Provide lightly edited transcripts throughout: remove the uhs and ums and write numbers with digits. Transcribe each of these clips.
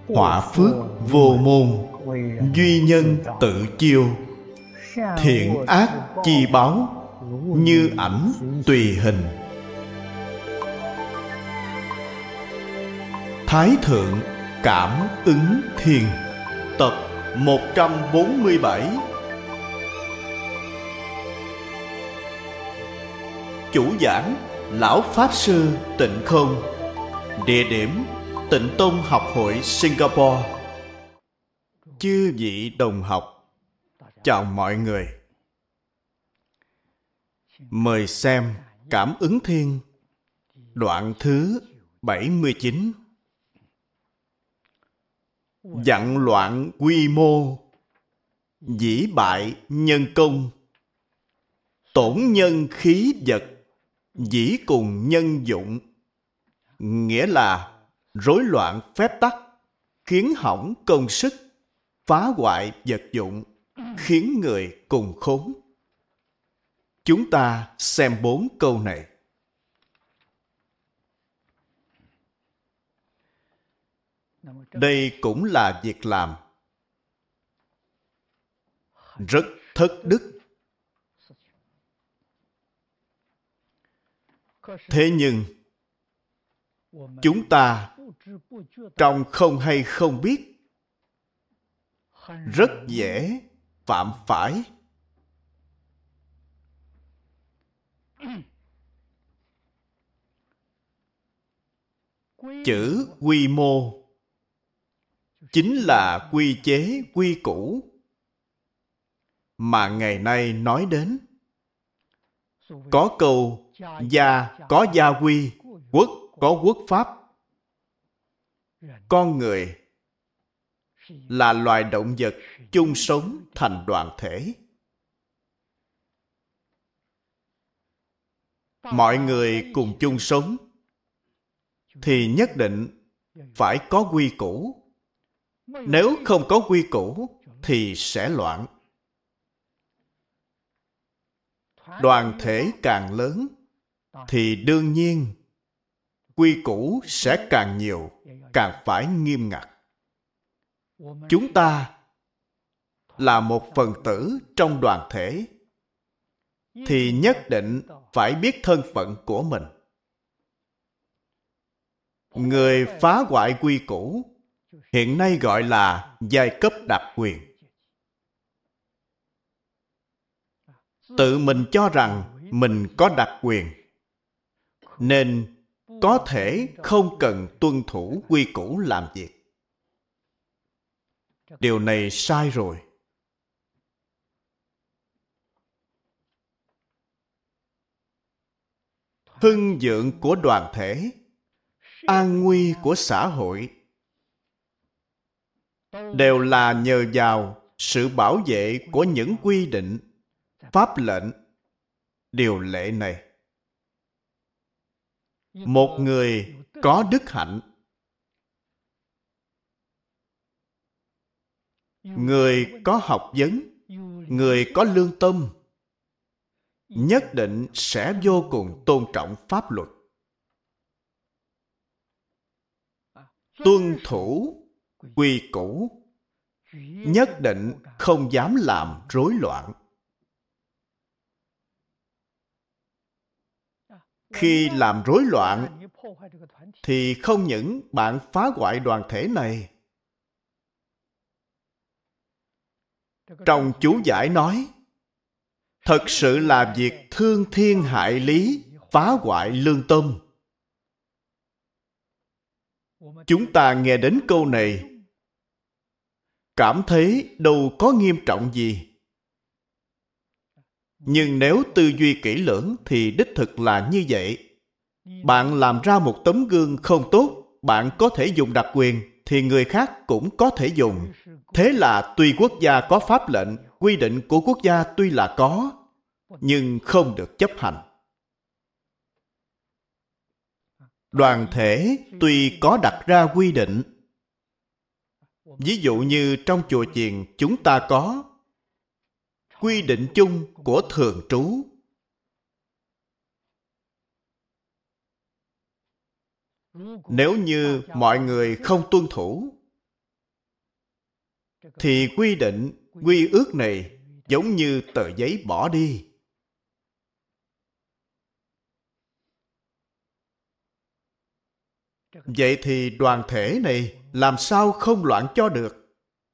họa phước vô môn, duy nhân tự chiêu. Thiện ác chi báo, như ảnh tùy hình. Thái Thượng Cảm Ứng Thiên, tập 147. Chủ giảng Lão Pháp Sư Tịnh Không. Địa điểm Tịnh Tông Học hội Singapore. Chư vị đồng học, chào mọi người. Mời xem Cảm Ứng Thiên, đoạn thứ 79. Dặn loạn quy mô, dĩ bại nhân công. Tổn nhân khí vật, dĩ cùng nhân dụng. Nghĩa là rối loạn phép tắc, khiến hỏng công sức, phá hoại vật dụng, khiến người cùng khốn. Chúng ta xem 4 câu này. Đây cũng là việc làm rất thất đức. Thế nhưng chúng ta trong không hay không biết, rất dễ phạm phải. Chữ quy mô chính là quy chế, quy củ mà ngày nay nói đến. Có câu gia có gia quy, quốc có quốc pháp. Con người là loài động vật chung sống thành đoàn thể. Mọi người cùng chung sống thì nhất định phải có quy củ. Nếu không có quy củ thì sẽ loạn. Đoàn thể càng lớn thì đương nhiên quy củ sẽ càng nhiều, càng phải nghiêm ngặt. Chúng ta là một phần tử trong đoàn thể thì nhất định phải biết thân phận của mình. Người phá hoại quy củ hiện nay gọi là giai cấp đặc quyền. Tự mình cho rằng mình có đặc quyền nên có thể không cần tuân thủ quy củ làm việc. Điều này sai rồi. Hưng vượng của đoàn thể, an nguy của xã hội đều là nhờ vào sự bảo vệ của những quy định, pháp lệnh, điều lệ này. Một người có đức hạnh, người có học vấn, người có lương tâm, nhất định sẽ vô cùng tôn trọng pháp luật, tuân thủ quy củ, nhất định không dám làm rối loạn. Khi làm rối loạn thì không những bạn phá hoại đoàn thể này. Trong chú giải nói, thật sự là việc thương thiên hại lý, phá hoại lương tâm. Chúng ta nghe đến câu này, cảm thấy đâu có nghiêm trọng gì. Nhưng nếu tư duy kỹ lưỡng thì đích thực là như vậy. Bạn làm ra một tấm gương không tốt, bạn có thể dùng đặc quyền, thì người khác cũng có thể dùng. Thế là tuy quốc gia có pháp lệnh, quy định của quốc gia tuy là có, nhưng không được chấp hành. Đoàn thể tuy có đặt ra quy định, ví dụ như trong chùa chiền chúng ta có quy định chung của thường trú. Nếu như mọi người không tuân thủ thì quy định, quy ước này giống như tờ giấy bỏ đi. Vậy thì đoàn thể này làm sao không loạn cho được?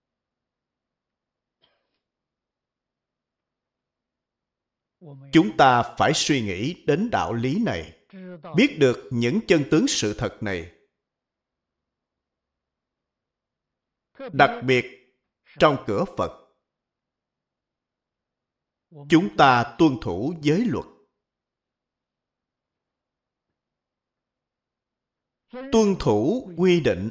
Chúng ta phải suy nghĩ đến đạo lý này, biết được những chân tướng sự thật này. Đặc biệt trong cửa Phật, chúng ta tuân thủ giới luật. Tuân thủ quy định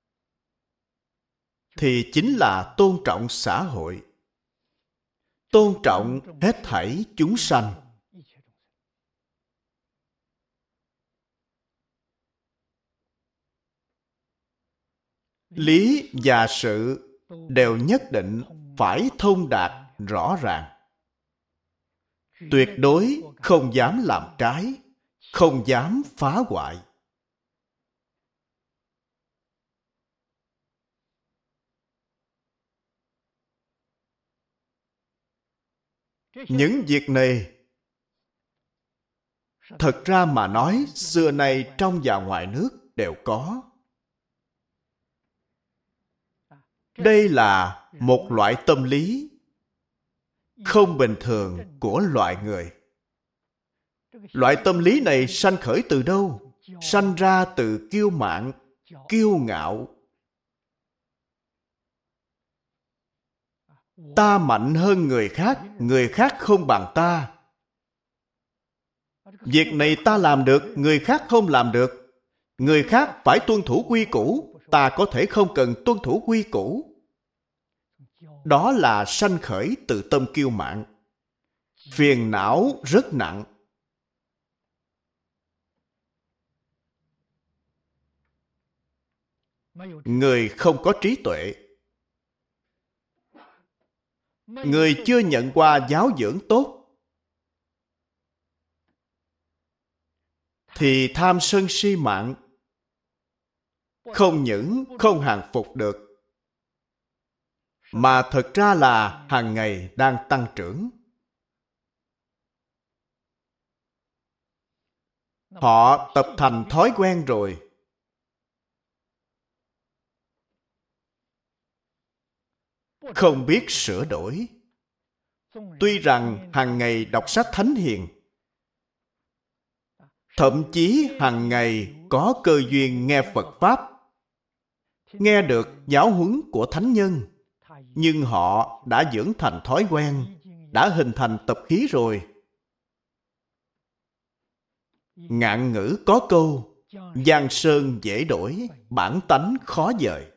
thì chính là tôn trọng xã hội, tôn trọng hết thảy chúng sanh. Lý và sự đều nhất định phải thông đạt rõ ràng. Tuyệt đối không dám làm trái, không dám phá hoại. Những việc này, thật ra mà nói, xưa nay trong và ngoài nước đều có. Đây là một loại tâm lý không bình thường của loài người. Loại tâm lý này sanh khởi từ đâu? Sanh ra từ kiêu mạn, kiêu ngạo. Ta mạnh hơn người khác không bằng ta. Việc này ta làm được, người khác không làm được. Người khác phải tuân thủ quy củ, ta có thể không cần tuân thủ quy củ. Đó là sanh khởi từ tâm kiêu mạn. Phiền não rất nặng. Người không có trí tuệ, người chưa nhận qua giáo dưỡng tốt, thì tham sân si mạng không những không hàng phục được, mà thật ra là hàng ngày đang tăng trưởng. Họ tập thành thói quen rồi. Không biết sửa đổi. Tuy rằng hàng ngày đọc sách thánh hiền, thậm chí hàng ngày có cơ duyên nghe Phật Pháp, nghe được giáo huấn của thánh nhân, nhưng họ đã dưỡng thành thói quen, đã hình thành tập khí rồi. Ngạn ngữ có câu, giang sơn dễ đổi, bản tánh khó dời.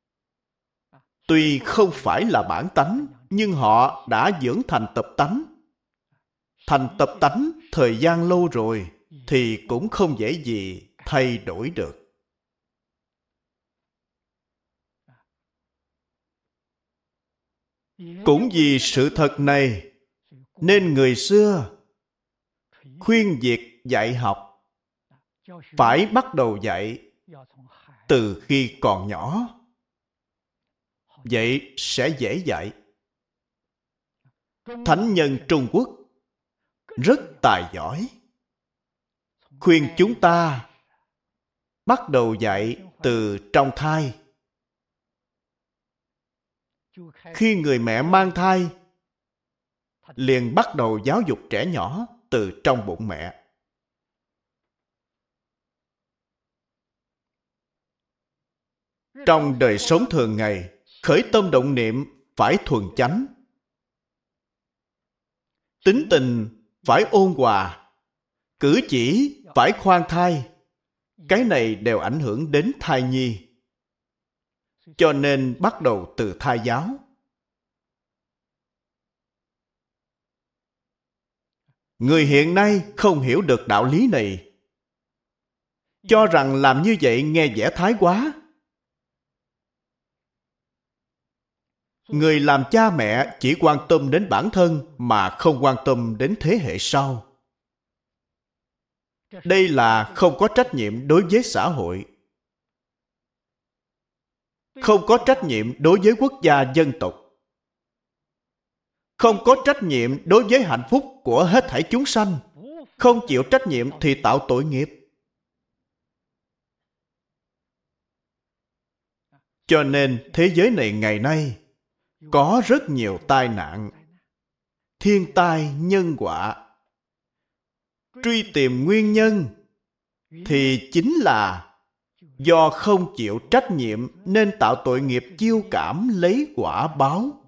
Tuy không phải là bản tánh, nhưng họ đã dưỡng thành tập tánh. Thành tập tánh thời gian lâu rồi, thì cũng không dễ gì thay đổi được. Cũng vì sự thật này, nên người xưa khuyên việc dạy học phải bắt đầu dạy từ khi còn nhỏ. Vậy sẽ dễ dạy. Thánh nhân Trung Quốc rất tài giỏi, khuyên chúng ta bắt đầu dạy từ trong thai. Khi người mẹ mang thai, liền bắt đầu giáo dục trẻ nhỏ từ trong bụng mẹ. Trong đời sống thường ngày, khởi tâm động niệm phải thuần chánh, tính tình phải ôn hòa, cử chỉ phải khoan thai. Cái này đều ảnh hưởng đến thai nhi. Cho nên bắt đầu từ thai giáo. Người hiện nay không hiểu được đạo lý này, cho rằng làm như vậy nghe vẻ thái quá. Người làm cha mẹ chỉ quan tâm đến bản thân mà không quan tâm đến thế hệ sau. Đây là không có trách nhiệm đối với xã hội. không có trách nhiệm đối với quốc gia dân tộc, không có trách nhiệm đối với hạnh phúc của hết thảy chúng sanh, không chịu trách nhiệm thì tạo tội nghiệp. Cho nên thế giới này ngày nay có rất nhiều tai nạn, thiên tai, nhân họa. Truy tìm nguyên nhân thì chính là do không chịu trách nhiệm nên tạo tội nghiệp chiêu cảm lấy quả báo.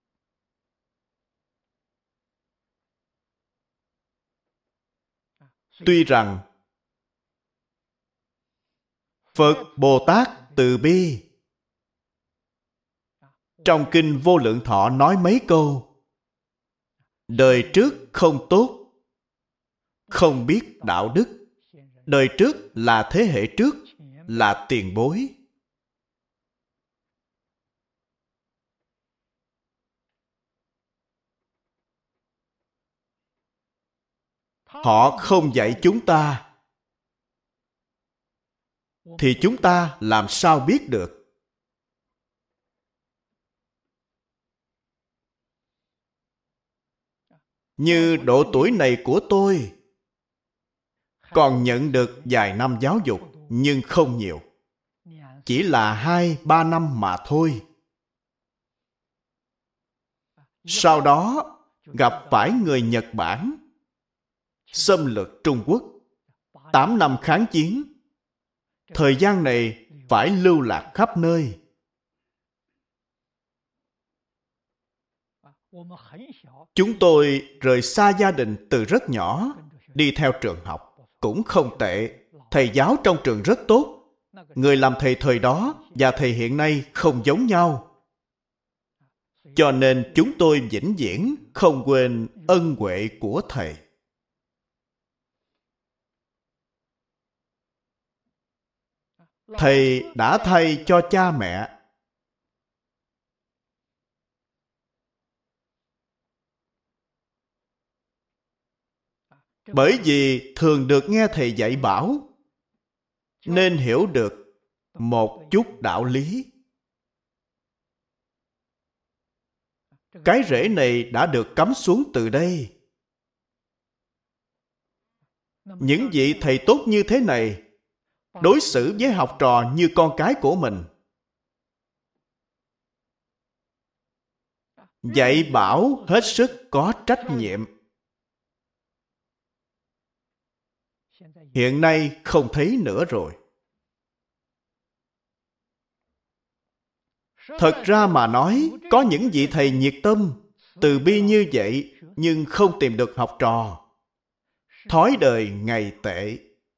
Tuy rằng Phật Bồ Tát từ bi trong Kinh Vô Lượng Thọ nói mấy câu: đời trước không tốt, không biết đạo đức. Đời trước là thế hệ trước, là tiền bối. Họ không dạy chúng ta thì chúng ta làm sao biết được? Như độ tuổi này của tôi, còn nhận được vài năm giáo dục, nhưng không nhiều. Chỉ là 2-3 năm mà thôi. Sau đó, gặp phải người Nhật Bản xâm lược Trung Quốc, 8 năm kháng chiến. Thời gian này phải lưu lạc khắp nơi. Chúng tôi rời xa gia đình từ rất nhỏ, đi theo trường học, cũng không tệ. Thầy giáo trong trường rất tốt. Người làm thầy thời đó và thầy hiện nay không giống nhau. Cho nên chúng tôi vĩnh viễn không quên ân huệ của thầy. Thầy đã thay cho cha mẹ. Bởi vì thường được nghe thầy dạy bảo, nên hiểu được một chút đạo lý. Cái rễ này đã được cắm xuống từ đây. Những vị thầy tốt như thế này đối xử với học trò như con cái của mình. Dạy bảo hết sức có trách nhiệm. Hiện nay không thấy nữa rồi. Thật ra mà nói, có những vị thầy nhiệt tâm, từ bi như vậy, nhưng không tìm được học trò. Thói đời ngày tệ.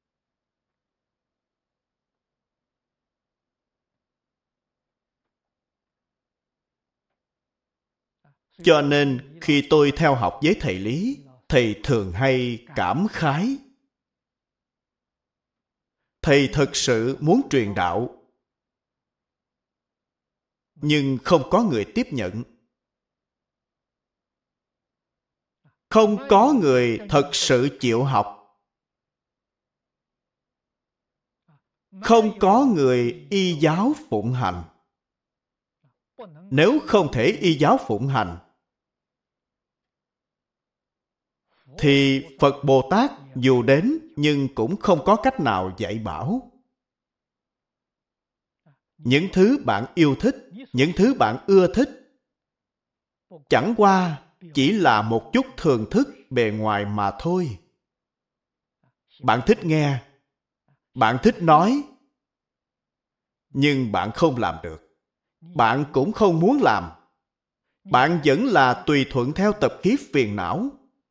Cho nên khi tôi theo học với thầy Lý, thầy thường hay cảm khái. Thầy thực sự muốn truyền đạo, nhưng không có người tiếp nhận. Không có người thật sự chịu học. Không có người y giáo phụng hành. Nếu không thể y giáo phụng hành, thì Phật Bồ Tát dù đến nhưng cũng không có cách nào dạy bảo. Những thứ bạn yêu thích, những thứ bạn ưa thích, chẳng qua chỉ là một chút thưởng thức bề ngoài mà thôi. Bạn thích nghe, bạn thích nói, nhưng bạn không làm được. Bạn cũng không muốn làm. Bạn vẫn là tùy thuận theo tập khí phiền não.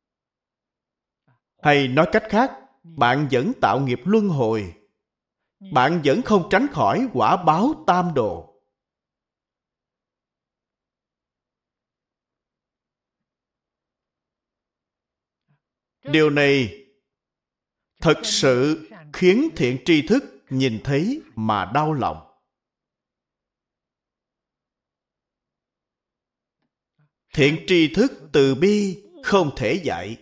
Hay nói cách khác, bạn vẫn tạo nghiệp luân hồi. Bạn vẫn không tránh khỏi quả báo tam đồ. Điều này thật sự khiến thiện tri thức nhìn thấy mà đau lòng. Thiện tri thức từ bi không thể dạy.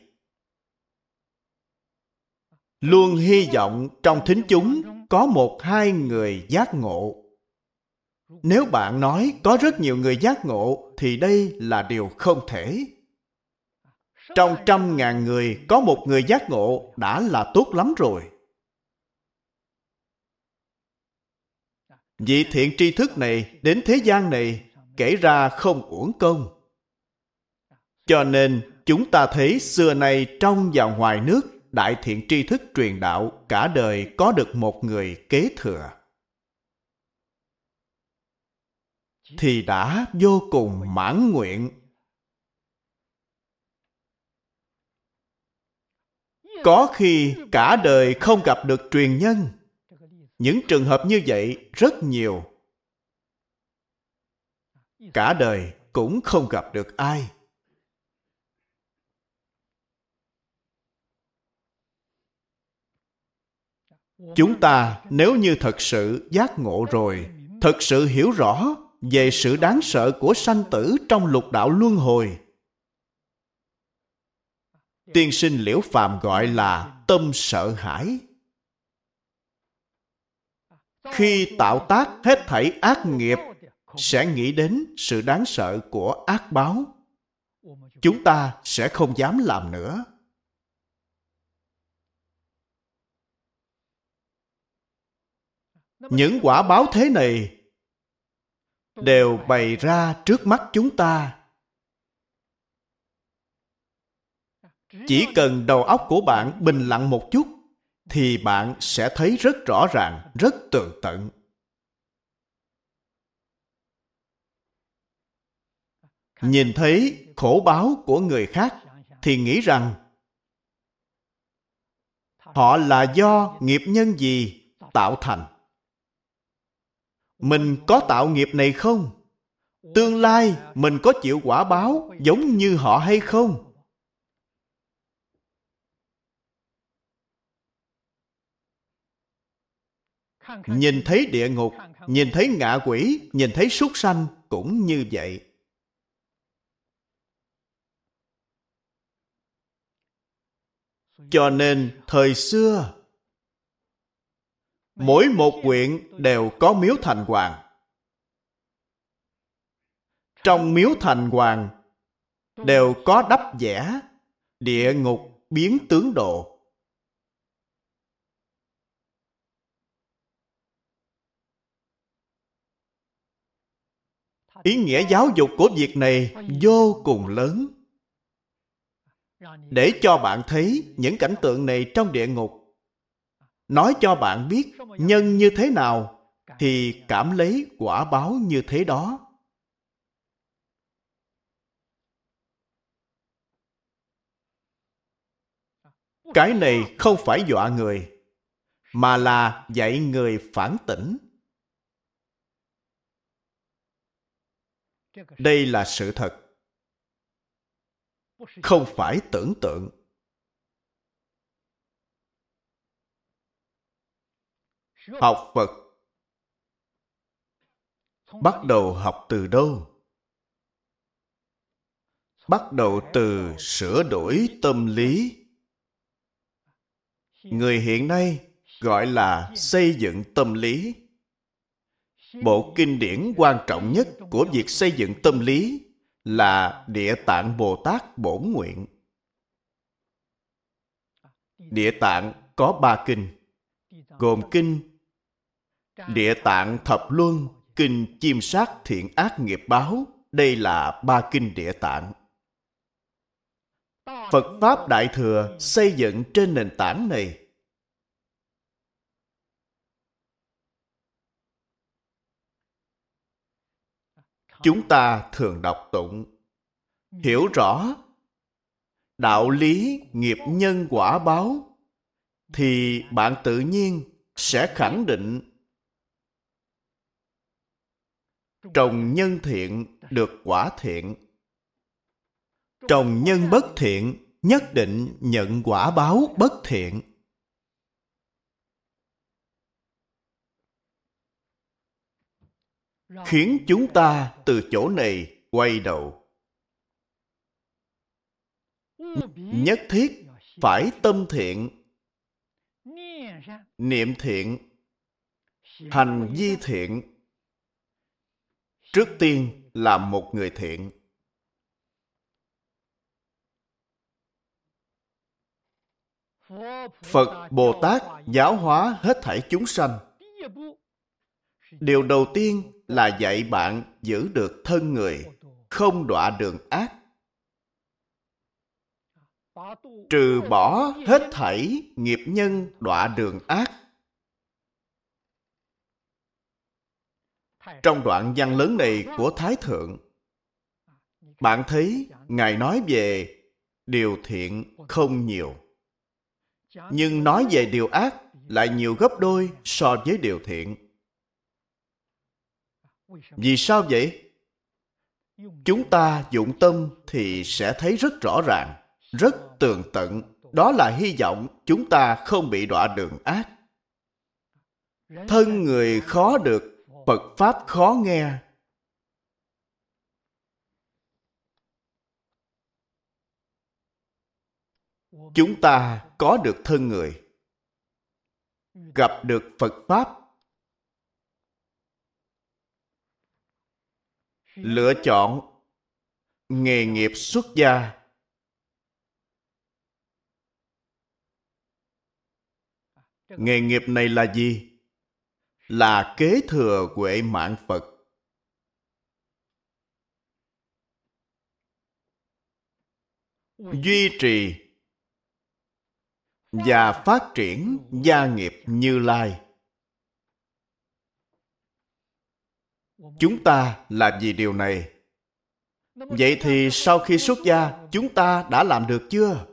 Luôn hy vọng trong thính chúng có 1-2 người giác ngộ. Nếu bạn nói có rất nhiều người giác ngộ, thì đây là điều không thể. Trong 100.000 người, có một người giác ngộ đã là tốt lắm rồi. Vị thiện tri thức này đến thế gian này kể ra không uổng công. Cho nên chúng ta thấy xưa nay trong và ngoài nước, đại thiện tri thức truyền đạo cả đời có được một người kế thừa thì đã vô cùng mãn nguyện. Có khi cả đời không gặp được truyền nhân. Những trường hợp như vậy rất nhiều. Cả đời cũng không gặp được ai. Chúng ta nếu như thật sự giác ngộ rồi, thật sự hiểu rõ về sự đáng sợ của sanh tử trong lục đạo luân hồi, tiên sinh Liễu Phàm gọi là tâm sợ hãi. Khi tạo tác hết thảy ác nghiệp, sẽ nghĩ đến sự đáng sợ của ác báo. Chúng ta sẽ không dám làm nữa. Những quả báo thế này đều bày ra trước mắt chúng ta. Chỉ cần đầu óc của bạn bình lặng một chút, thì bạn sẽ thấy rất rõ ràng, rất tường tận. Nhìn thấy khổ báo của người khác, thì nghĩ rằng họ là do nghiệp nhân gì tạo thành. Mình có tạo nghiệp này không? Tương lai mình có chịu quả báo giống như họ hay không? Nhìn thấy địa ngục, nhìn thấy ngạ quỷ, nhìn thấy súc sanh cũng như vậy. Cho nên thời xưa, mỗi một huyện đều có miếu thành hoàng. Trong miếu thành hoàng đều có đắp vẽ địa ngục biến tướng độ. Ý nghĩa giáo dục của việc này vô cùng lớn. Để cho bạn thấy những cảnh tượng này trong địa ngục, nói cho bạn biết nhân như thế nào thì cảm lấy quả báo như thế đó. Cái này không phải dọa người, mà là dạy người phản tỉnh. Đây là sự thật, không phải tưởng tượng. Học Phật bắt đầu học từ đâu? Bắt đầu từ sửa đổi tâm lý. Người hiện nay gọi là xây dựng tâm lý. Bộ kinh điển quan trọng nhất của việc xây dựng tâm lý là Địa Tạng Bồ Tát Bổn Nguyện. Địa Tạng có 3 kinh, gồm kinh Địa Tạng Thập Luân, kinh Chiêm Sát Thiện Ác Nghiệp Báo. Đây là 3 kinh Địa Tạng. Phật Pháp Đại Thừa xây dựng trên nền tảng này. Chúng ta thường đọc tụng, hiểu rõ đạo lý nghiệp nhân quả báo, thì bạn tự nhiên sẽ khẳng định trồng nhân thiện được quả thiện, trồng nhân bất thiện nhất định nhận quả báo bất thiện. Khiến chúng ta từ chỗ này quay đầu. Nhất thiết phải tâm thiện, niệm thiện, hành vi thiện, trước tiên là một người thiện. Phật Bồ Tát giáo hóa hết thảy chúng sanh. Điều đầu tiên là dạy bạn giữ được thân người, không đọa đường ác. Trừ bỏ hết thảy nghiệp nhân đọa đường ác. Trong đoạn văn lớn này của Thái Thượng, bạn thấy Ngài nói về điều thiện không nhiều, nhưng nói về điều ác lại nhiều gấp đôi so với điều thiện. Vì sao vậy? Chúng ta dụng tâm thì sẽ thấy rất rõ ràng, rất tường tận. Đó là hy vọng chúng ta không bị đọa đường ác. Thân người khó được, Phật Pháp khó nghe. Chúng ta có được thân người, gặp được Phật Pháp, lựa chọn nghề nghiệp xuất gia. Nghề nghiệp này là gì? Là kế thừa huệ mạng Phật. Duy trì và phát triển gia nghiệp Như Lai. Chúng ta làm gì điều này? Vậy thì sau khi xuất gia, chúng ta đã làm được chưa?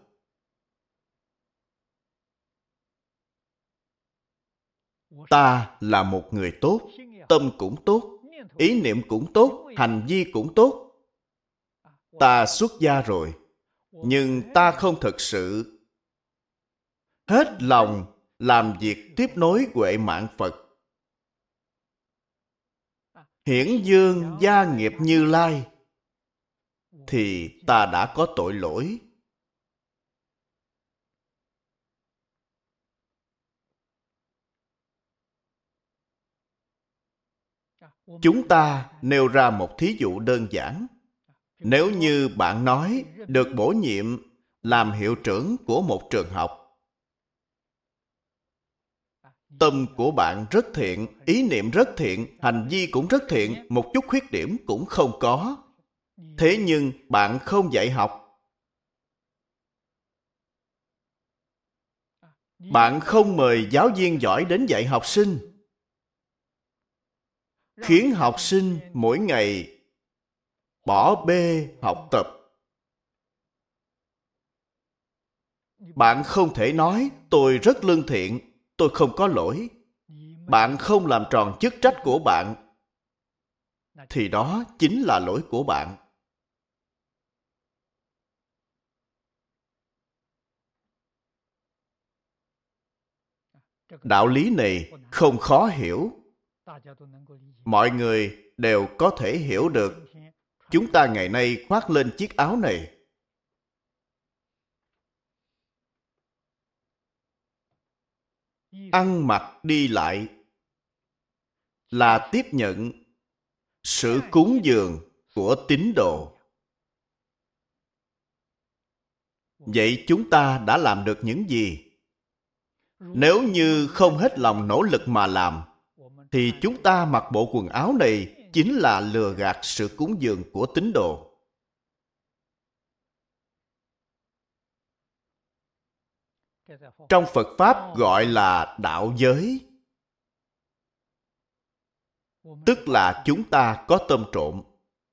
Ta là một người tốt, tâm cũng tốt, ý niệm cũng tốt, hành vi cũng tốt. Ta xuất gia rồi, nhưng ta không thực sự hết lòng làm việc tiếp nối huệ mạng Phật, hiển dương gia nghiệp Như Lai, thì ta đã có tội lỗi. Chúng ta nêu ra một thí dụ đơn giản. Nếu như bạn nói được bổ nhiệm làm hiệu trưởng của một trường học, tâm của bạn rất thiện, ý niệm rất thiện, hành vi cũng rất thiện, một chút khuyết điểm cũng không có. Thế nhưng bạn không dạy học. Bạn không mời giáo viên giỏi đến dạy học sinh, khiến học sinh mỗi ngày bỏ bê học tập. Bạn không thể nói tôi rất lương thiện, tôi không có lỗi. Bạn không làm tròn chức trách của bạn, thì đó chính là lỗi của bạn. Đạo lý này không khó hiểu. Mọi người đều có thể hiểu được. Chúng ta ngày nay khoác lên chiếc áo này. Ăn mặc đi lại là tiếp nhận sự cúng dường của tín đồ. Vậy chúng ta đã làm được những gì? Nếu như không hết lòng nỗ lực mà làm, thì chúng ta mặc bộ quần áo này chính là lừa gạt sự cúng dường của tín đồ. Trong Phật Pháp gọi là đạo giới. Tức là chúng ta có tâm trộm.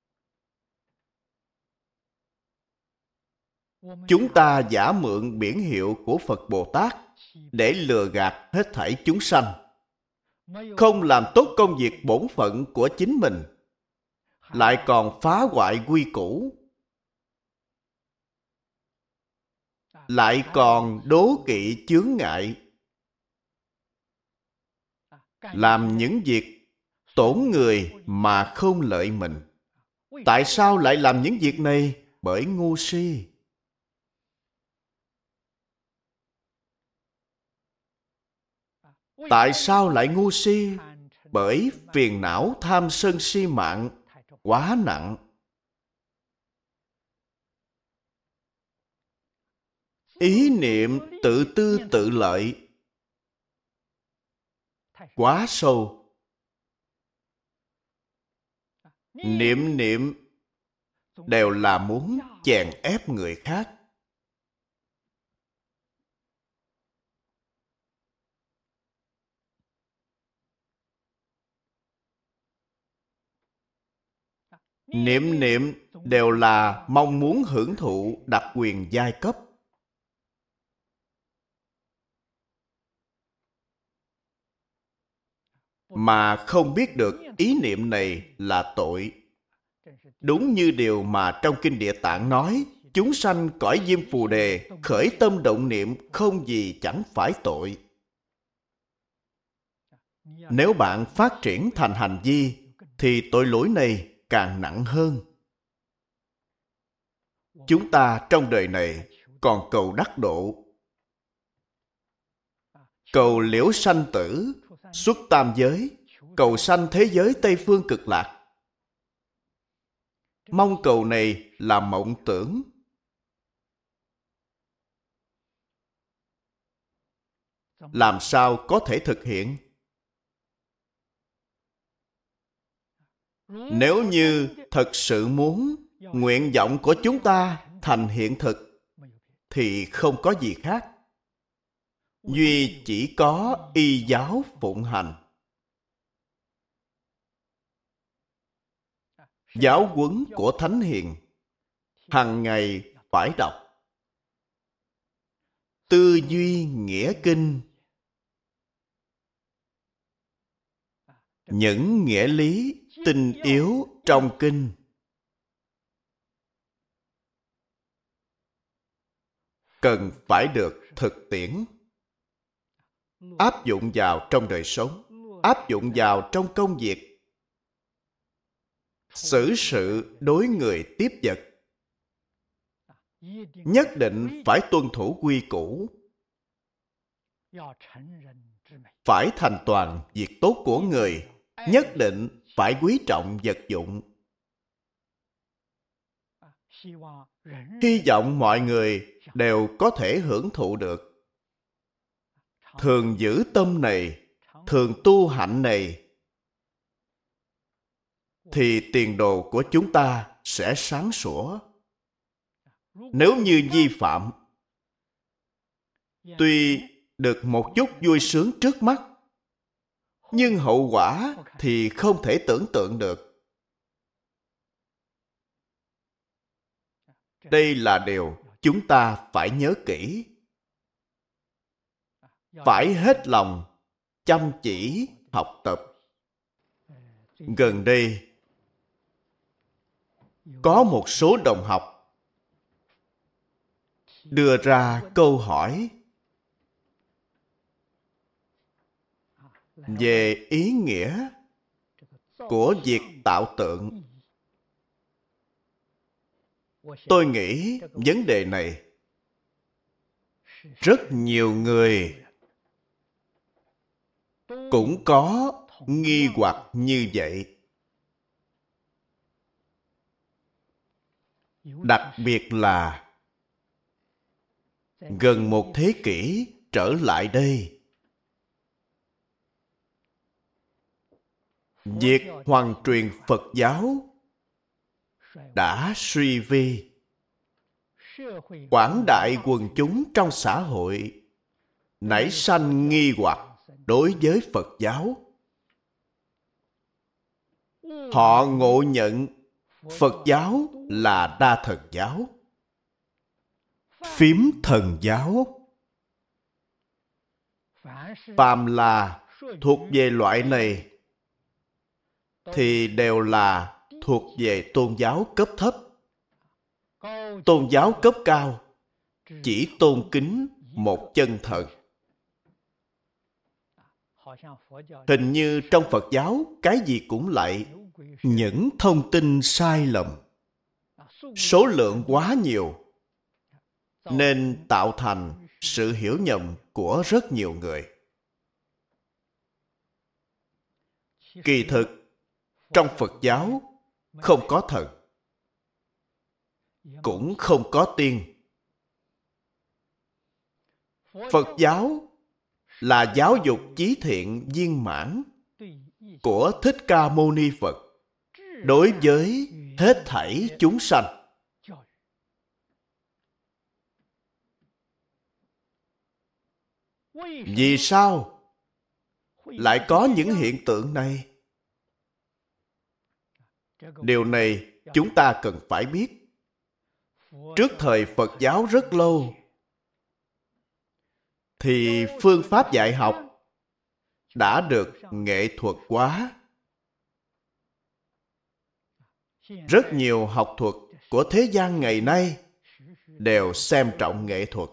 Chúng ta giả mượn biển hiệu của Phật Bồ Tát để lừa gạt hết thảy chúng sanh, không làm tốt công việc bổn phận của chính mình, lại còn phá hoại quy củ, lại còn đố kỵ chướng ngại, làm những việc tổn người mà không lợi mình. Tại sao lại làm những việc này? Bởi ngu si. Tại sao lại ngu si? Bởi phiền não tham sân si mạng quá nặng. Ý niệm tự tư tự lợi quá sâu. Niệm niệm đều là muốn chèn ép người khác. Niệm niệm đều là mong muốn hưởng thụ đặc quyền giai cấp. Mà không biết được ý niệm này là tội. Đúng như điều mà trong Kinh Địa Tạng nói, chúng sanh cõi Diêm Phù Đề khởi tâm động niệm không gì chẳng phải tội. Nếu bạn phát triển thành hành vi, thì tội lỗi này càng nặng hơn. Chúng ta trong đời này còn cầu đắc độ, cầu liễu sanh tử, xuất tam giới, cầu sanh thế giới Tây Phương Cực Lạc. Mong cầu này là mộng tưởng. Làm sao có thể thực hiện? Nếu như thật sự muốn nguyện vọng của chúng ta thành hiện thực, thì không có gì khác. Duy chỉ có y giáo phụng hành. Giáo huấn của Thánh Hiền hằng ngày phải đọc. Tư duy nghĩa kinh. Những nghĩa lý tinh yếu trong kinh cần phải được thực tiễn, áp dụng vào trong đời sống, áp dụng vào trong công việc, xử sự đối người tiếp vật. Nhất định phải tuân thủ quy củ, phải thành toàn việc tốt của người, nhất định phải quý trọng vật dụng. Hy vọng mọi người đều có thể hưởng thụ được. Thường giữ tâm này, thường tu hạnh này, thì tiền đồ của chúng ta sẽ sáng sủa. Nếu như vi phạm, tuy được một chút vui sướng trước mắt, nhưng hậu quả thì không thể tưởng tượng được. Đây là điều chúng ta phải nhớ kỹ. Phải hết lòng, chăm chỉ học tập. Gần đây, có một số đồng học đưa ra câu hỏi về ý nghĩa của việc tạo tượng. Tôi nghĩ vấn đề này rất nhiều người cũng có nghi hoặc như vậy. Đặc biệt là gần một thế kỷ trở lại đây, việc hoằng truyền Phật giáo đã suy vi. Quảng đại quần chúng trong xã hội nảy sanh nghi hoặc đối với Phật giáo. Họ ngộ nhận Phật giáo là đa thần giáo, phiếm thần giáo. Phàm là thuộc về loại này thì đều là thuộc về tôn giáo cấp thấp. Tôn giáo cấp cao chỉ tôn kính một chân thần. Hình như trong Phật giáo cái gì cũng lại những thông tin sai lầm. Số lượng quá nhiều nên tạo thành sự hiểu nhầm của rất nhiều người. Kỳ thực, trong Phật giáo không có thần, cũng không có tiên. Phật giáo là giáo dục chí thiện viên mãn của Thích Ca Mâu Ni Phật đối với hết thảy chúng sanh. Vì sao lại có những hiện tượng này? Điều này chúng ta cần phải biết. Trước thời Phật giáo rất lâu, thì phương pháp dạy học đã được nghệ thuật hóa. Rất nhiều học thuật của thế gian ngày nay đều xem trọng nghệ thuật,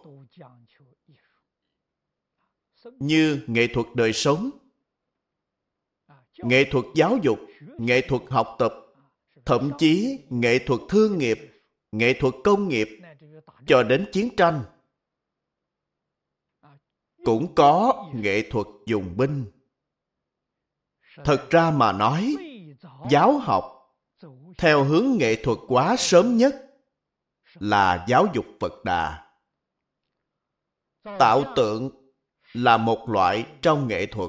như nghệ thuật đời sống, nghệ thuật giáo dục, nghệ thuật học tập, thậm chí nghệ thuật thương nghiệp, nghệ thuật công nghiệp, cho đến chiến tranh. Cũng có nghệ thuật dùng binh. Thật ra mà nói, giáo học theo hướng nghệ thuật hóa sớm nhất là giáo dục Phật Đà. Tạo tượng là một loại trong nghệ thuật.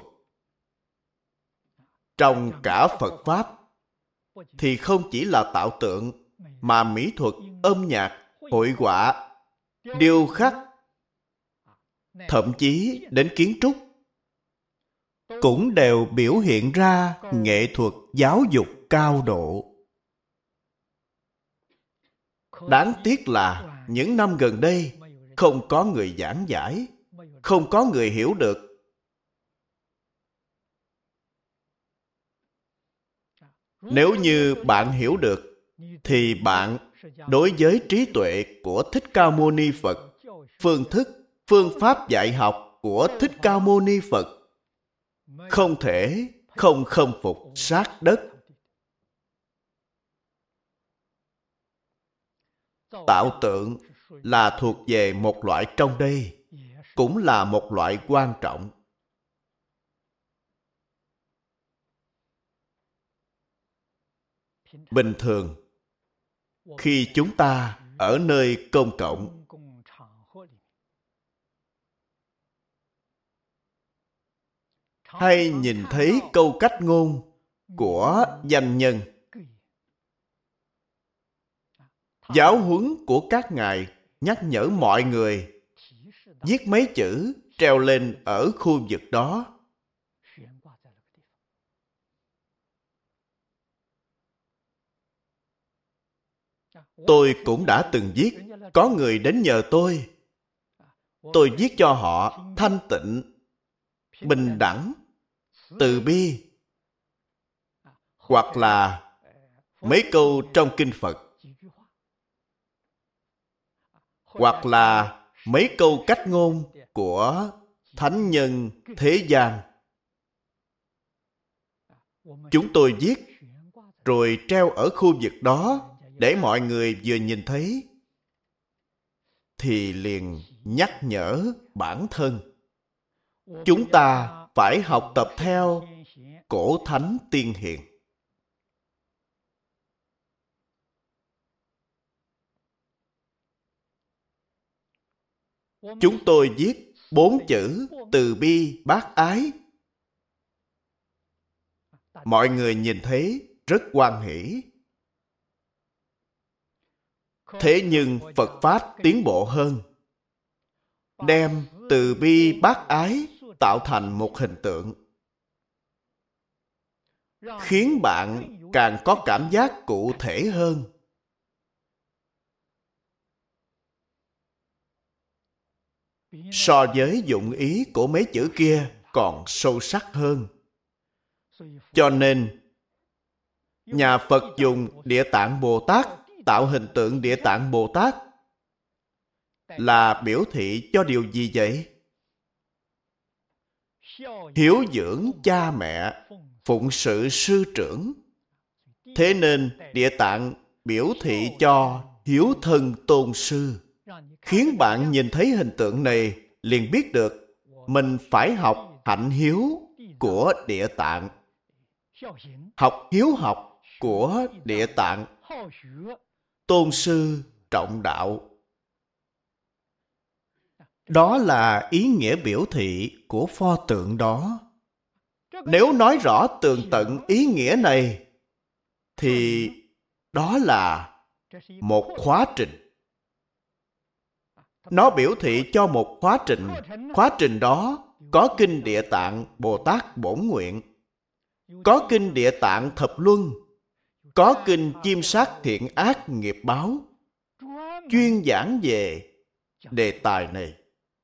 Trong cả Phật Pháp thì không chỉ là tạo tượng, mà mỹ thuật, âm nhạc, hội họa, điêu khắc, thậm chí đến kiến trúc cũng đều biểu hiện ra nghệ thuật giáo dục cao độ. Đáng tiếc là những năm gần đây không có người giảng giải, không có người hiểu được. Nếu như bạn hiểu được, thì bạn đối với trí tuệ của Thích Ca Mâu Ni Phật, phương thức, phương pháp dạy học của Thích Ca Mâu Ni Phật không thể không khâm phục sát đất. Tạo tượng là thuộc về một loại trong đây, cũng là một loại quan trọng. Bình thường, khi chúng ta ở nơi công cộng, hay nhìn thấy câu cách ngôn của danh nhân, giáo huấn của các ngài nhắc nhở mọi người viết mấy chữ treo lên ở khu vực đó. Tôi cũng đã từng viết, có người đến nhờ tôi viết cho họ thanh tịnh, bình đẳng, từ bi, hoặc là mấy câu trong kinh Phật, hoặc là mấy câu cách ngôn của thánh nhân thế gian. Chúng tôi viết rồi treo ở khu vực đó để mọi người vừa nhìn thấy thì liền nhắc nhở bản thân. Chúng ta phải học tập theo cổ thánh tiên hiền. Chúng tôi viết 4 chữ từ bi bác ái. Mọi người nhìn thấy rất hoan hỷ. Thế nhưng Phật Pháp tiến bộ hơn, đem từ bi bác ái tạo thành một hình tượng, khiến bạn càng có cảm giác cụ thể hơn. So với dụng ý của mấy chữ kia còn sâu sắc hơn. Cho nên, nhà Phật dùng Địa Tạng Bồ Tát tạo hình tượng Địa Tạng Bồ Tát là biểu thị cho điều gì vậy? Hiếu dưỡng cha mẹ, phụng sự sư trưởng. Thế nên Địa Tạng biểu thị cho hiếu thân tôn sư, khiến bạn nhìn thấy hình tượng này liền biết được mình phải học hạnh hiếu của Địa Tạng. học hiếu học của Địa Tạng, tôn sư trọng đạo. Đó là ý nghĩa biểu thị của pho tượng đó. Nếu nói rõ tường tận ý nghĩa này, thì đó là một khóa trình. Nó biểu thị cho một khóa trình. Khóa trình đó có kinh Địa Tạng Bồ Tát Bổn Nguyện, có kinh Địa Tạng Thập Luân, có kinh Chiêm Sát Thiện Ác Nghiệp Báo, chuyên giảng về đề tài này.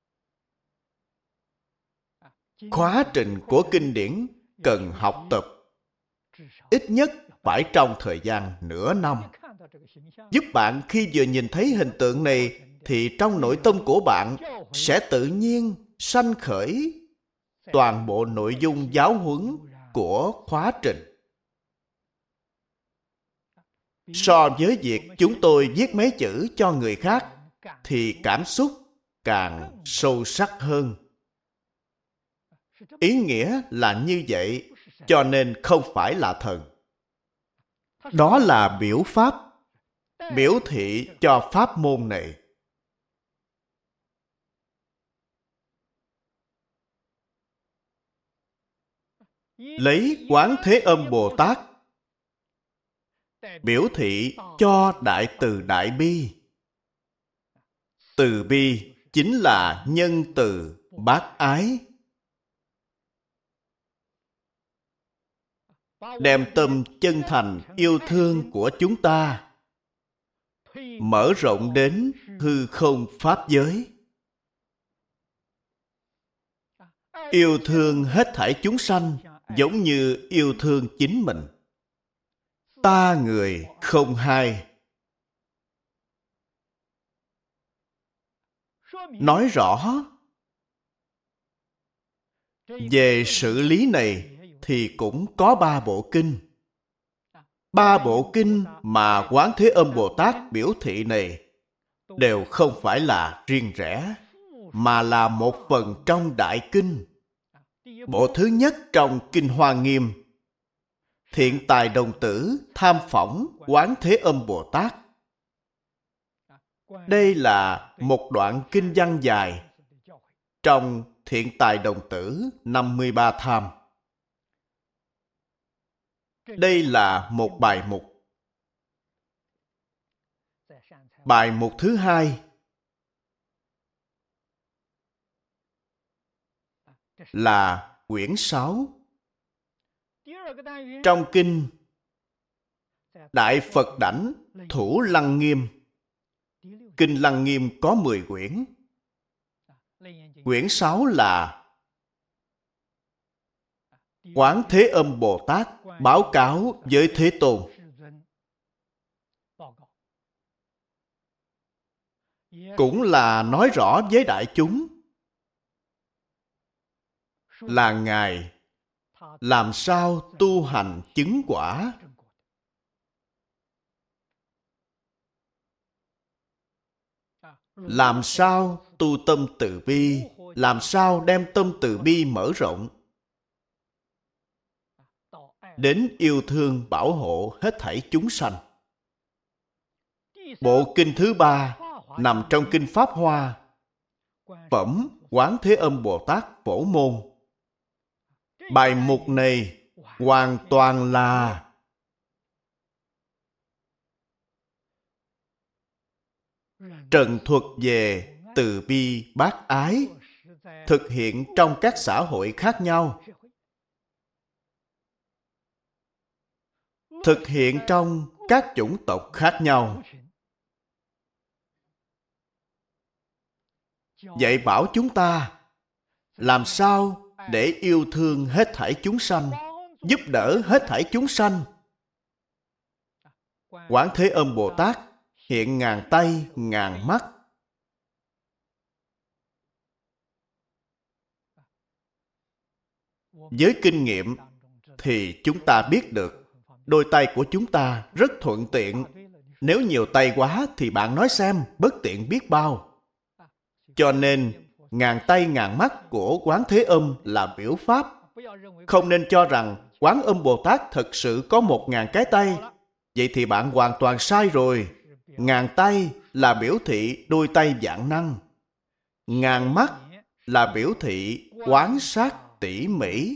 Khóa trình của kinh điển cần học tập ít nhất phải trong thời gian nửa năm, giúp bạn khi vừa nhìn thấy hình tượng này thì trong nội tâm của bạn sẽ tự nhiên sanh khởi toàn bộ nội dung giáo huấn của khóa trình. So với việc chúng tôi viết mấy chữ cho người khác thì cảm xúc càng sâu sắc hơn. Ý nghĩa là như vậy, cho nên không phải là thần. Đó là biểu pháp, biểu thị cho pháp môn này. Lấy Quán Thế Âm Bồ Tát biểu thị cho Đại Từ Đại Bi. Từ bi chính là nhân từ bác ái. Đem tâm chân thành yêu thương của chúng ta mở rộng đến hư không pháp giới. Yêu thương hết thảy chúng sanh giống như yêu thương chính mình. Ta người không hai. Nói rõ về sự lý này thì cũng có 3 bộ kinh. 3 bộ kinh mà Quán Thế Âm Bồ Tát biểu thị này đều không phải là riêng rẽ, mà là một phần trong đại kinh. Bộ thứ nhất trong Kinh Hoa Nghiêm, Thiện Tài Đồng Tử tham phỏng Quán Thế Âm Bồ Tát. Đây là một đoạn kinh văn dài trong Thiện Tài Đồng Tử 53 tham. Đây là một bài mục. Bài mục thứ hai là quyển 6. Trong kinh Đại Phật Đảnh Thủ Lăng Nghiêm. Kinh Lăng Nghiêm có 10 quyển. Quyển 6 là Quán Thế Âm Bồ Tát báo cáo với Thế Tôn. Cũng là nói rõ với đại chúng là Ngài làm sao tu hành chứng quả. Làm sao tu tâm từ bi, làm sao đem tâm từ bi mở rộng đến yêu thương bảo hộ hết thảy chúng sanh. Bộ kinh thứ 3 nằm trong kinh Pháp Hoa, phẩm Quán Thế Âm Bồ Tát Phổ Môn. Bài mục này hoàn toàn là trần thuật về từ bi bác ái thực hiện trong các xã hội khác nhau, thực hiện trong các chủng tộc khác nhau. Dạy bảo chúng ta làm sao để yêu thương hết thảy chúng sanh, giúp đỡ hết thảy chúng sanh. Quán Thế Âm Bồ Tát hiện ngàn tay, ngàn mắt. Với kinh nghiệm thì chúng ta biết được đôi tay của chúng ta rất thuận tiện. Nếu nhiều tay quá thì bạn nói xem bất tiện biết bao. Cho nên ngàn tay ngàn mắt của Quán Thế Âm là biểu pháp, Không nên cho rằng Quán Âm Bồ Tát thật sự có 1.000 cái tay. Vậy thì bạn hoàn toàn sai rồi. 1.000 tay là biểu thị đôi tay vạn năng. 1.000 mắt là biểu thị quan sát tỉ mỉ.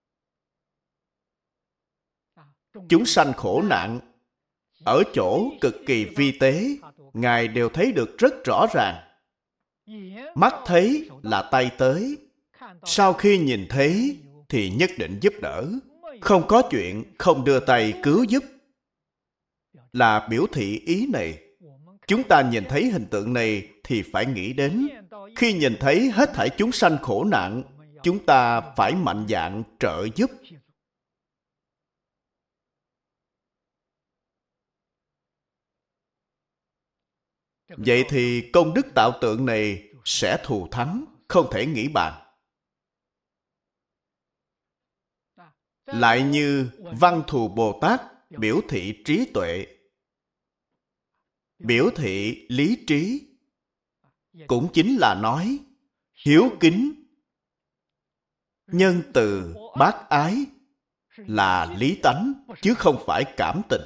Chúng sanh khổ nạn ở chỗ cực kỳ vi tế, Ngài đều thấy được rất rõ ràng. Mắt thấy là tay tới. Sau khi nhìn thấy thì nhất định giúp đỡ. Không có chuyện không đưa tay cứu giúp. Là biểu thị ý này. Chúng ta nhìn thấy hình tượng này thì phải nghĩ đến, khi nhìn thấy hết thảy chúng sanh khổ nạn, chúng ta phải mạnh dạn trợ giúp. Vậy thì công đức tạo tượng này sẽ thù thắng, không thể nghĩ bàn. Lại như Văn Thù Bồ Tát biểu thị trí tuệ, biểu thị lý trí, cũng chính là nói hiếu kính, nhân từ, bác ái là lý tánh, chứ không phải cảm tình.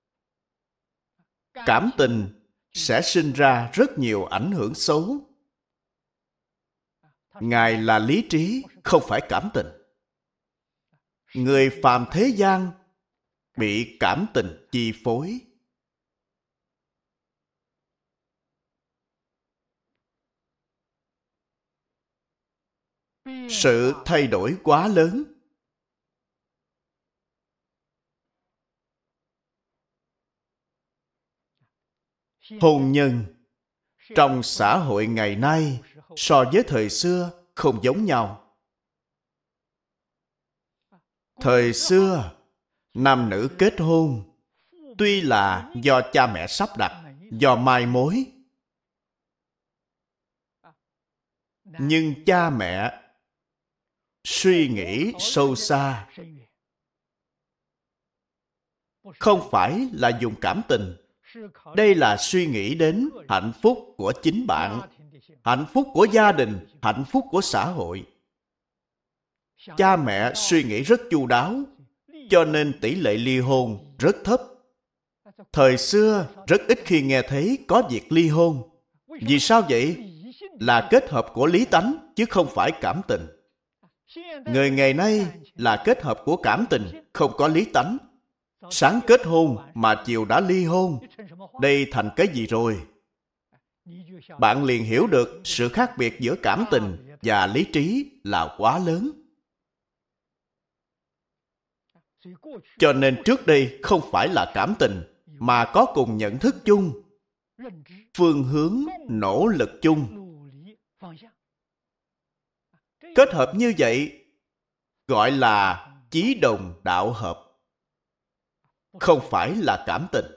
Cảm tình sẽ sinh ra rất nhiều ảnh hưởng xấu. Ngài là lý trí, không phải cảm tình. Người phàm thế gian bị cảm tình chi phối. Sự thay đổi quá lớn. Hôn nhân trong xã hội ngày nay so với thời xưa không giống nhau. Thời xưa, nam nữ kết hôn tuy là do cha mẹ sắp đặt, do mai mối, nhưng cha mẹ suy nghĩ sâu xa, không phải là dùng cảm tình. Đây là suy nghĩ đến hạnh phúc của chính bạn, hạnh phúc của gia đình, hạnh phúc của xã hội. Cha mẹ suy nghĩ rất chu đáo, cho nên tỷ lệ ly hôn rất thấp. Thời xưa rất ít khi nghe thấy có việc ly hôn. Vì sao vậy? Là kết hợp của lý tánh, chứ không phải cảm tình. Người ngày nay là kết hợp của cảm tình, không có lý tánh. Sáng kết hôn mà chiều đã ly hôn. Đây thành cái gì rồi? Bạn liền hiểu được sự khác biệt giữa cảm tình và lý trí là quá lớn. Cho nên trước đây không phải là cảm tình, mà có cùng nhận thức chung, phương hướng nỗ lực chung. Kết hợp như vậy gọi là chí đồng đạo hợp, không phải là cảm tình.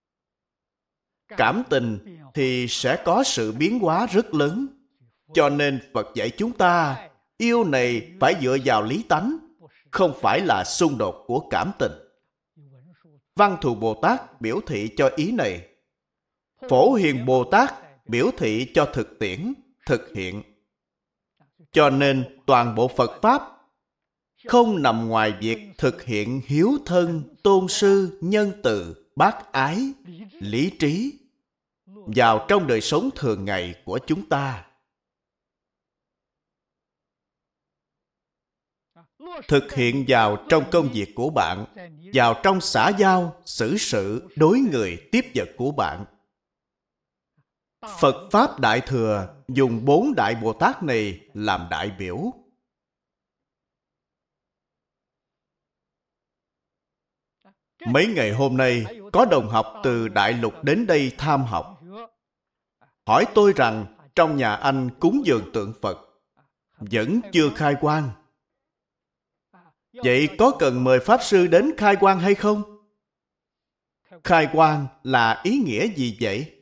Cảm tình thì sẽ có sự biến hóa rất lớn. Cho nên Phật dạy chúng ta yêu này phải dựa vào lý tánh, không phải là xung đột của cảm tình. Văn Thù Bồ Tát biểu thị cho ý này. Phổ Hiền Bồ Tát biểu thị cho thực tiễn, thực hiện. Cho nên toàn bộ Phật Pháp không nằm ngoài việc thực hiện hiếu thân, tôn sư, nhân từ, bác ái, lý trí vào trong đời sống thường ngày của chúng ta. Thực hiện vào trong công việc của bạn, vào trong xã giao, xử sự, đối người, tiếp vật của bạn. Phật Pháp Đại Thừa dùng 4 Đại Bồ Tát này làm đại biểu. Mấy ngày hôm nay, có đồng học từ Đại Lục đến đây tham học. Hỏi tôi rằng, trong nhà anh cúng dường tượng Phật, vẫn chưa khai quang. Vậy có cần mời Pháp Sư đến khai quang hay không? Khai quang là ý nghĩa gì vậy?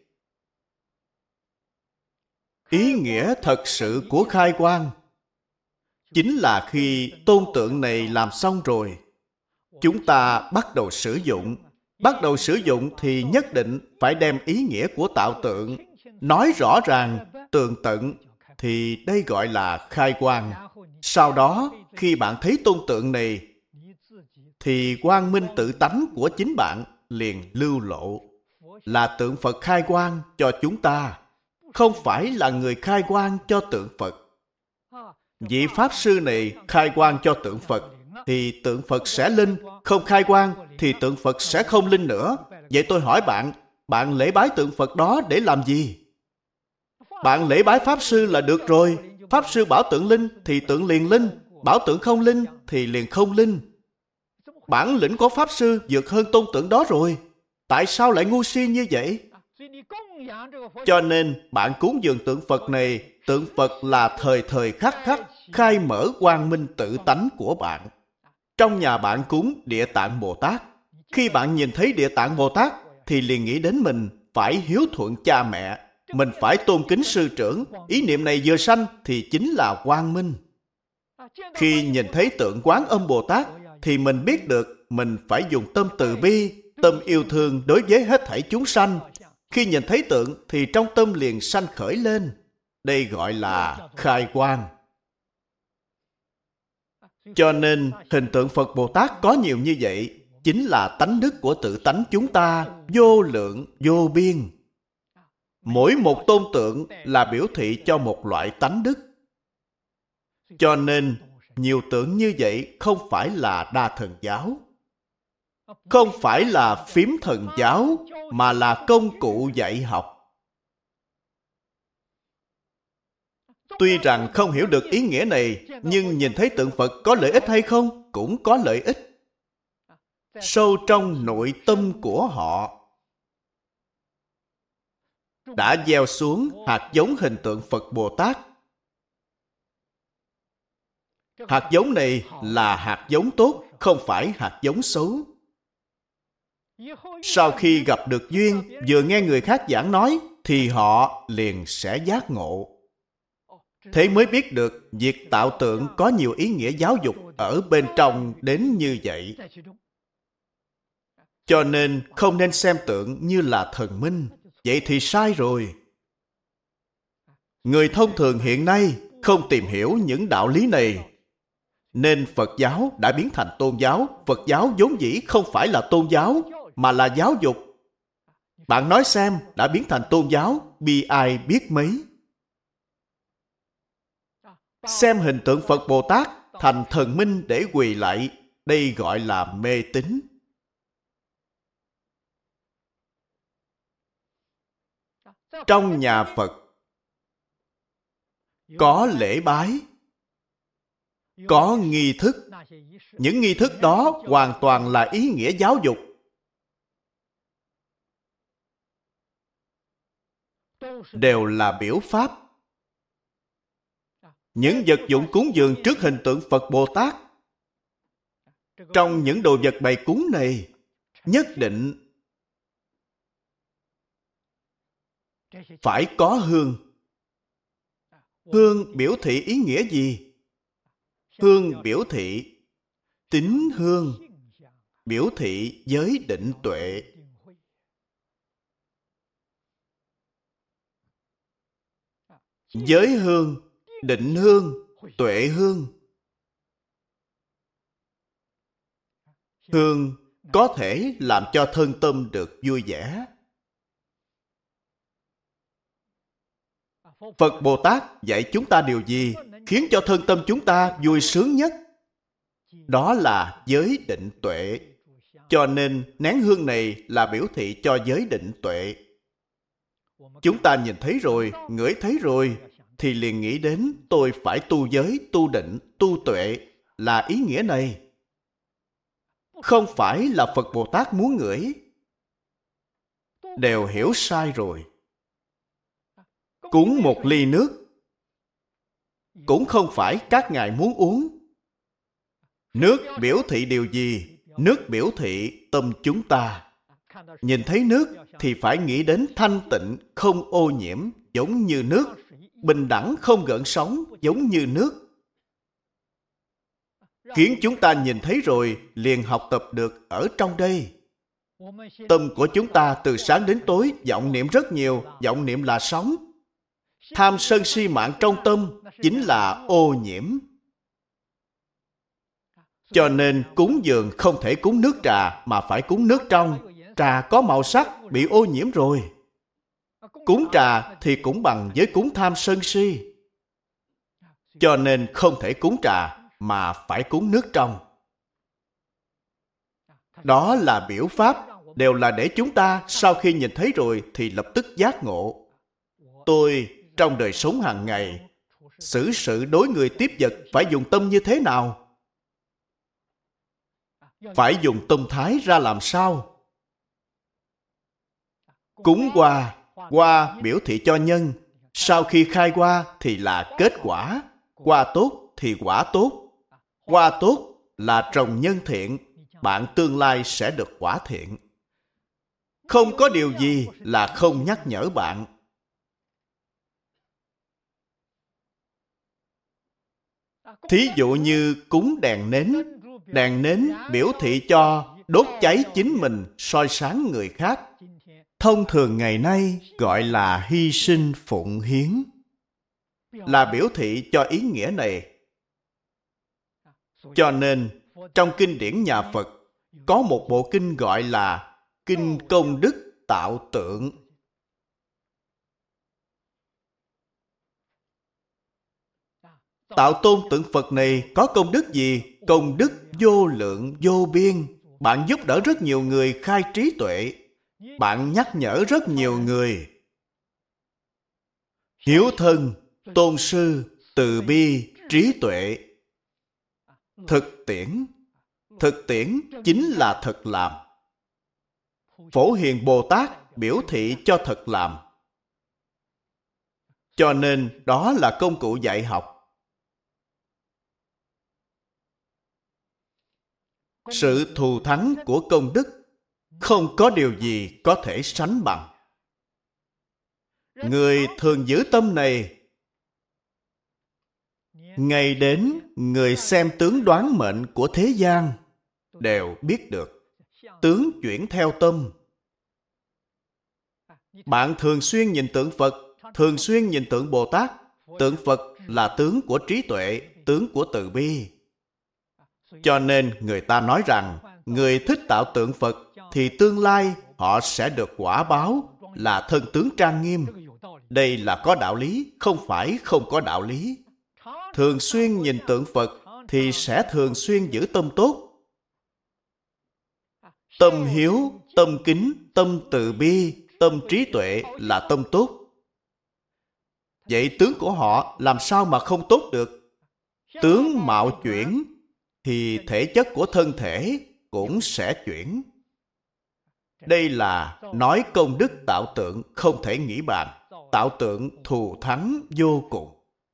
Ý nghĩa thật sự của khai quang chính là khi tôn tượng này làm xong rồi, chúng ta bắt đầu sử dụng. Bắt đầu sử dụng thì nhất định phải đem ý nghĩa của tạo tượng nói rõ ràng, tường tận, thì đây gọi là khai quang. Sau đó, khi bạn thấy tôn tượng này, thì quang minh tự tánh của chính bạn liền lưu lộ. Là tượng Phật khai quang cho chúng ta, không phải là người khai quang cho tượng Phật. Vị Pháp Sư này khai quang cho tượng Phật, thì tượng Phật sẽ linh. Không khai quang, thì tượng Phật sẽ không linh nữa. Vậy tôi hỏi bạn, bạn lễ bái tượng Phật đó để làm gì? Bạn lễ bái Pháp Sư là được rồi. Pháp Sư bảo tượng linh, thì tượng liền linh. Bảo tượng không linh, thì liền không linh. Bản lĩnh của Pháp Sư vượt hơn tôn tượng đó rồi. Tại sao lại ngu si như vậy? Cho nên, bạn cúng dường tượng Phật này, tượng Phật là thời thời khắc khắc khai mở quang minh tự tánh của bạn. Trong nhà bạn cúng Địa Tạng Bồ Tát. Khi bạn nhìn thấy Địa Tạng Bồ Tát, thì liền nghĩ đến mình phải hiếu thuận cha mẹ, mình phải tôn kính sư trưởng. Ý niệm này vừa sanh thì chính là quang minh. Khi nhìn thấy tượng Quán Âm Bồ Tát, thì mình biết được mình phải dùng tâm từ bi, tâm yêu thương đối với hết thảy chúng sanh. Khi nhìn thấy tượng thì trong tâm liền sanh khởi lên. Đây gọi là khai quang. Cho nên hình tượng Phật Bồ Tát có nhiều như vậy, chính là tánh đức của tự tánh chúng ta, vô lượng, vô biên. Mỗi một tôn tượng là biểu thị cho một loại tánh đức. Cho nên nhiều tượng như vậy không phải là đa thần giáo, không phải là phím thần giáo, mà là công cụ dạy học. Tuy rằng không hiểu được ý nghĩa này, nhưng nhìn thấy tượng Phật có lợi ích hay không? Cũng có lợi ích. Sâu trong nội tâm của họ đã gieo xuống hạt giống hình tượng Phật Bồ Tát. Hạt giống này là hạt giống tốt, không phải hạt giống xấu. Sau khi gặp được duyên, vừa nghe người khác giảng nói, thì họ liền sẽ giác ngộ. Thế mới biết được việc tạo tượng có nhiều ý nghĩa giáo dục ở bên trong đến như vậy. Cho nên không nên xem tượng như là thần minh. Vậy thì sai rồi. Người thông thường hiện nay không tìm hiểu những đạo lý này, nên Phật giáo đã biến thành tôn giáo. Phật giáo vốn dĩ không phải là tôn giáo, mà là giáo dục. Bạn nói xem, đã biến thành tôn giáo, bi ai biết mấy. Xem hình tượng Phật Bồ Tát thành thần minh để quỳ lạy, đây gọi là mê tín. Trong nhà Phật có lễ bái, có nghi thức. Những nghi thức đó hoàn toàn là ý nghĩa giáo dục. Đều là biểu pháp. Những vật dụng cúng dường trước hình tượng Phật Bồ Tát, trong những đồ vật bày cúng này, nhất định phải có hương. Hương biểu thị ý nghĩa gì? Hương biểu thị tín hương, biểu thị giới định tuệ. Giới hương, định hương, tuệ hương. Hương có thể làm cho thân tâm được vui vẻ. Phật Bồ Tát dạy chúng ta điều gì khiến cho thân tâm chúng ta vui sướng nhất? Đó là giới định tuệ. Cho nên nén hương này là biểu thị cho giới định tuệ. Chúng ta nhìn thấy rồi, ngửi thấy rồi, thì liền nghĩ đến tôi phải tu giới, tu định, tu tuệ, là ý nghĩa này. Không phải là Phật Bồ Tát muốn ngửi. Đều hiểu sai rồi. Cúng một ly nước cũng không phải các ngài muốn uống. Nước biểu thị điều gì? Nước biểu thị tâm chúng ta. Nhìn thấy nước thì phải nghĩ đến thanh tịnh, không ô nhiễm, giống như nước. Bình đẳng không gợn sóng, giống như nước. Khiến chúng ta nhìn thấy rồi liền học tập được ở trong đây. Tâm của chúng ta từ sáng đến tối vọng niệm rất nhiều. Vọng niệm là sóng. Tham sân si mạng trong tâm chính là ô nhiễm. Cho nên cúng dường không thể cúng nước trà mà phải cúng nước trong. Trà có màu sắc, bị ô nhiễm rồi. Cúng trà thì cũng bằng với cúng tham sân si. Cho nên không thể cúng trà mà phải cúng nước trong. Đó là biểu pháp, đều là để chúng ta sau khi nhìn thấy rồi thì lập tức giác ngộ. Tôi trong đời sống hàng ngày, xử sự đối người tiếp vật phải dùng tâm như thế nào? Phải dùng tâm thái ra làm sao? Cúng hoa, hoa biểu thị cho nhân. Sau khi khai hoa thì là kết quả. Hoa tốt thì quả tốt. Hoa tốt là trồng nhân thiện, bạn tương lai sẽ được quả thiện. Không có điều gì là không nhắc nhở bạn. Thí dụ như cúng đèn nến biểu thị cho đốt cháy chính mình, soi sáng người khác. Thông thường ngày nay gọi là hy sinh phụng hiến, là biểu thị cho ý nghĩa này. Cho nên, trong kinh điển nhà Phật, có một bộ kinh gọi là Kinh Công Đức Tạo Tượng. Tạo tôn tượng Phật này có công đức gì? Công đức vô lượng vô biên. Bạn giúp đỡ rất nhiều người khai trí tuệ. Bạn nhắc nhở rất nhiều người. Hiếu thân, tôn sư, từ bi, trí tuệ. Thực tiễn chính là thật làm. Phổ Hiền Bồ Tát biểu thị cho thật làm. Cho nên đó là công cụ dạy học. Sự thù thắng của công đức không có điều gì có thể sánh bằng. Người thường giữ tâm này, ngày đến người xem tướng đoán mệnh của thế gian đều biết được. Tướng chuyển theo tâm. Bạn thường xuyên nhìn tượng Phật, thường xuyên nhìn tượng Bồ Tát. Tượng Phật là tướng của trí tuệ, tướng của từ bi. Cho nên người ta nói rằng người thích tạo tượng Phật thì tương lai họ sẽ được quả báo là thân tướng trang nghiêm. Đây là có đạo lý, không phải không có đạo lý. Thường xuyên nhìn tượng Phật thì sẽ thường xuyên giữ tâm tốt. Tâm hiếu, tâm kính, tâm từ bi, tâm trí tuệ là tâm tốt. Vậy tướng của họ làm sao mà không tốt được? Tướng mạo chuyển thì thể chất của thân thể cũng sẽ chuyển. Đây là nói công đức tạo tượng không thể nghĩ bàn. Tạo tượng thù thắng vô cùng.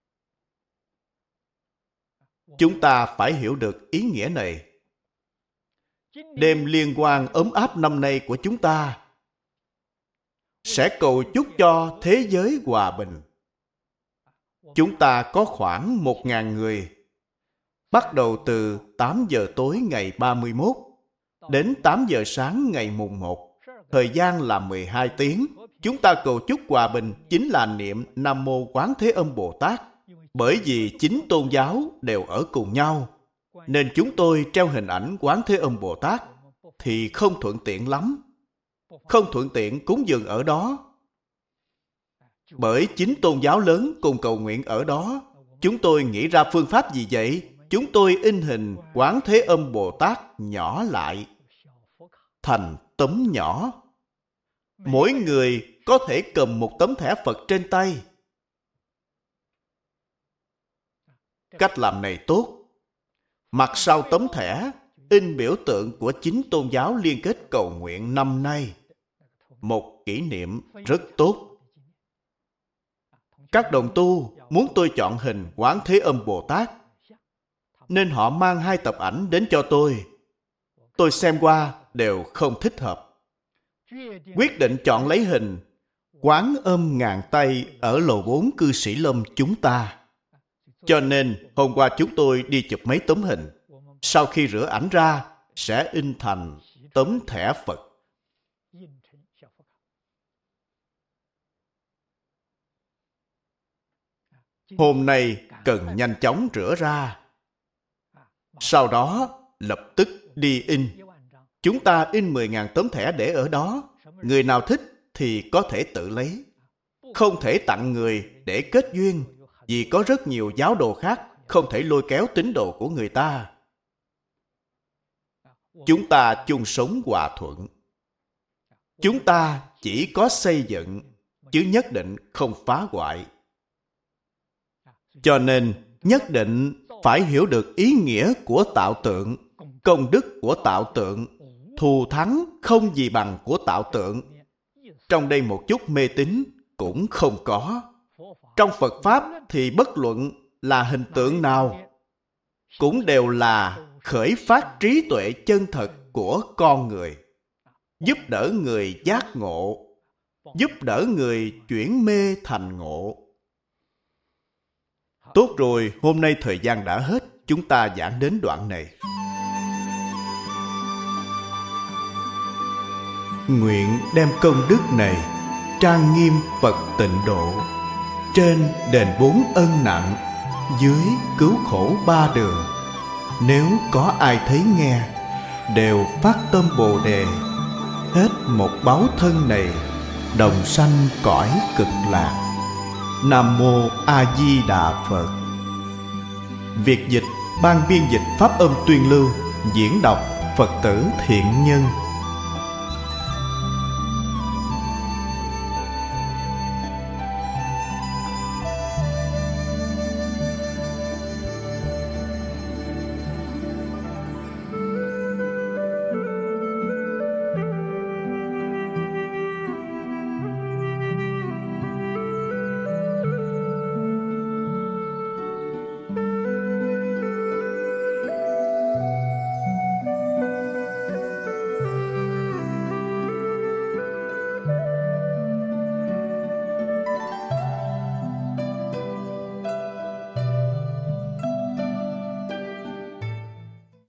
Chúng ta phải hiểu được ý nghĩa này. Đêm liên hoan ấm áp năm nay của chúng ta sẽ cầu chúc cho thế giới hòa bình. Chúng ta có khoảng 1.000 người. Bắt đầu từ 8 giờ tối ngày 31 đến 8 giờ sáng ngày mùng 1. Thời gian là 12 tiếng. Chúng ta cầu chúc hòa bình chính là niệm Nam Mô Quán Thế Âm Bồ Tát. Bởi vì chính tôn giáo đều ở cùng nhau, nên chúng tôi treo hình ảnh Quán Thế Âm Bồ Tát thì không thuận tiện lắm. Không thuận tiện cúng dường ở đó. Bởi chính tôn giáo lớn cùng cầu nguyện ở đó. Chúng tôi nghĩ ra phương pháp gì vậy? Chúng tôi in hình Quán Thế Âm Bồ Tát nhỏ lại thành tấm nhỏ. Mỗi người có thể cầm một tấm thẻ Phật trên tay. Cách làm này tốt. Mặt sau tấm thẻ in biểu tượng của chính tôn giáo liên kết cầu nguyện năm nay. Một kỷ niệm rất tốt. Các đồng tu muốn tôi chọn hình Quán Thế Âm Bồ Tát, nên họ mang 2 tập ảnh đến cho tôi. Tôi xem qua đều không thích hợp. Quyết định chọn lấy hình Quán Âm ngàn tay ở lầu 4 Cư Sĩ Lâm chúng ta. Cho nên hôm qua chúng tôi đi chụp mấy tấm hình. Sau khi rửa ảnh ra sẽ in thành tấm thẻ Phật. Hôm nay cần nhanh chóng rửa ra. Sau đó lập tức đi in. Chúng ta in 10.000 tấm thẻ để ở đó. Người nào thích thì có thể tự lấy. Không thể tặng người để kết duyên, vì có rất nhiều giáo đồ khác không thể lôi kéo tín đồ của người ta. Chúng ta chung sống hòa thuận. Chúng ta chỉ có xây dựng, chứ nhất định không phá hoại. Cho nên, nhất định phải hiểu được ý nghĩa của tạo tượng, công đức của tạo tượng, thù thắng không gì bằng của tạo tượng. Trong đây một chút mê tín cũng không có. Trong Phật Pháp thì bất luận là hình tượng nào, cũng đều là khởi phát trí tuệ chân thật của con người, giúp đỡ người giác ngộ, giúp đỡ người chuyển mê thành ngộ. Tốt rồi, hôm nay thời gian đã hết, chúng ta giảng đến đoạn này. Nguyện đem công đức này trang nghiêm Phật Tịnh Độ, trên đền 4 ân nặng, dưới cứu khổ 3 đường. Nếu có ai thấy nghe, đều phát tâm Bồ Đề, hết một báo thân này, đồng sanh cõi cực lạc. Nam Mô A Di Đà Phật. Việc dịch, ban biên dịch pháp âm Tuyên Lưu, diễn đọc Phật tử Thiện Nhân.